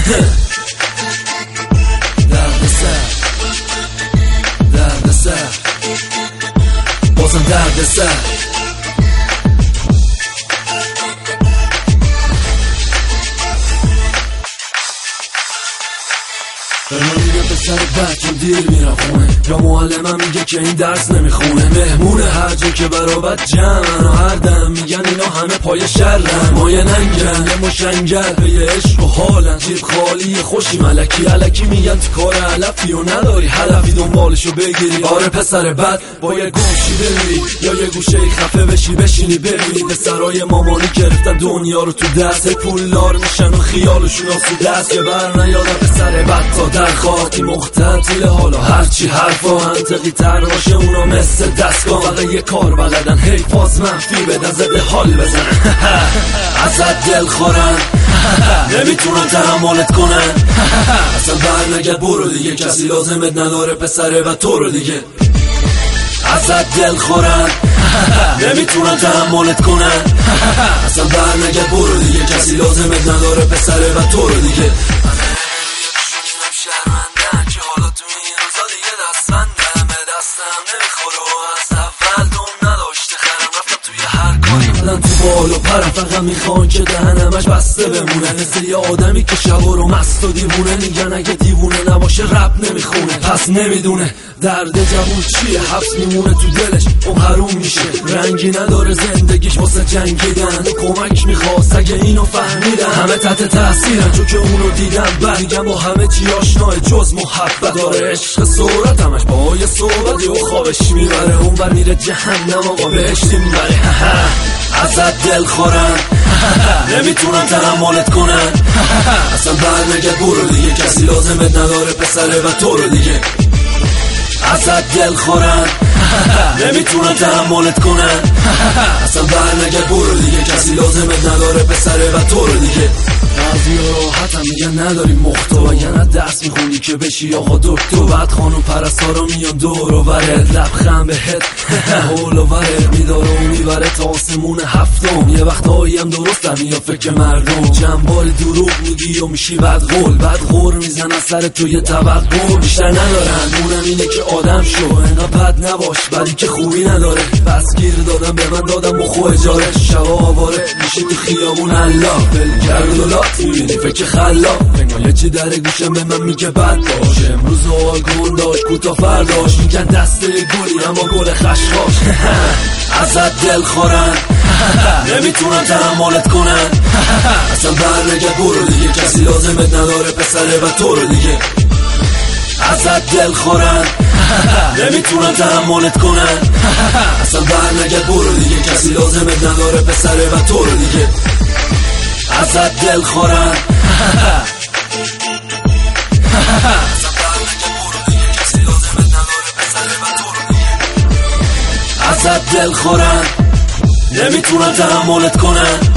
دردسر بازم دردسر. به من میگه پسر بچه دیر میرم خونه، یا معلمم میگه که این درس نمیخونه. مهمونه هر جا که برابط جمعن و هر دم میگن اینا همه پای شرن. مایه ننگن یه مشنگل به یه عشق و حالن، جیب خالی خوشی ملکی علکی میگن تو کار علفی و نداری هدفی دنبالشو بگیری. آره پسر بد با یه گوشی بمیری یا یه گوشه خفه بشی بشینی ببینی پسرای مامانی گرفتن دنیا رو تو دست، پولدار میشن و خیالشون آسو دست. که بر نیادم پسر بد تا در خاطی مختطیل حالا هرچی حرفا منطقی تر باشه اونا مثل دستگاه فقط یه کار بلدن، هی پاس منفی بدن زده حال بزنن. ازت دل خورن نمیتونن تحملت کنن، اصلا بر نگرد برو دیگه، کسی لازمت نداره پسره و تو رو دیگه. ازت دل خورن نمیتونن تحملت کنن، اصلا بر نگرد برو دیگه، کسی لازمت نداره پسره و تو رو دیگه. شرمندن که حالا تو این روزا دیگه دستمندم، به دستم نمیخوره و از اول دوم نداشته خرم رفتم توی هر کاری مدن تو بال و پرم، فقط میخوان که دهنمش بسته بمونه، مثل یه آدمی که شبا رو مست و دیوونه. میگن اگه دیوونه نباشه رپ نمیخونه، پس نمیدونه درد جوون چیه، حبس میمونه تو دلش اون حروم میشه، رنگی نداره زندگیش واسه جنگیدن، کمک میخواست اگه اینو فهمیدن. همه تحت تاثیرن چون که اونو دیدن، برگم با همه چی آشناه جز محبت. داره عشق صورت همش با یه صحبتی و خوابش میبره، اون بر میره جهنم آقا بهشتی میبره. ازت دل خورن نمیتونن تحملت کنن، اصلا بر نگرد برو دیگه، کسی لازمت نداره پسره و تو رو دیگه. ازت دل خورن نمیتونن تحملت کنن، اصلا بر نگرد برو دیگه، کسی لازمت نداره پسره و تو رو دیگه. بعضی راحتم میگن نداری مختو، وگرنه درس میخونی که بشی آقا دکتر. بعد خانم پرستارا میان دور و برت، لبخند بهت حول و ورت میداره و میبره تا آسمون هفتم. یه وقتایی هم درستم یا فکر مردم، جنبال دروغ میگی و میشی بد غور میزنن سر تو یه توقع بیشتر ندارن. اونم اینه که آدم شو اینا بد نباش، بدی که خوبی نداره. بس گیر دادم به من دادم با خو اجاره، شبا آواره میشی تو خیابون الله بل کرد و لات میبینی فکر خلاق. انگار یه چی در گوشم به من میگه بد باش، امروز آگون داشت کوتا فرداش، میگن دسته گلی اما گل خشخاش. ازت دل خورن نمیتونن تحملت کنن، اصلا بر نگرد برو دیگه، کسی لازمت نداره پسره و تو رو دیگه. ازت دل خورن نمیتونن تحملت کنن، اصلا بر نگرد برو دیگه، کسی لازمت نداره پسره و تو رو دیگه. ازت دل خورن ازت دل خورن نمیتونن تحملت کنن،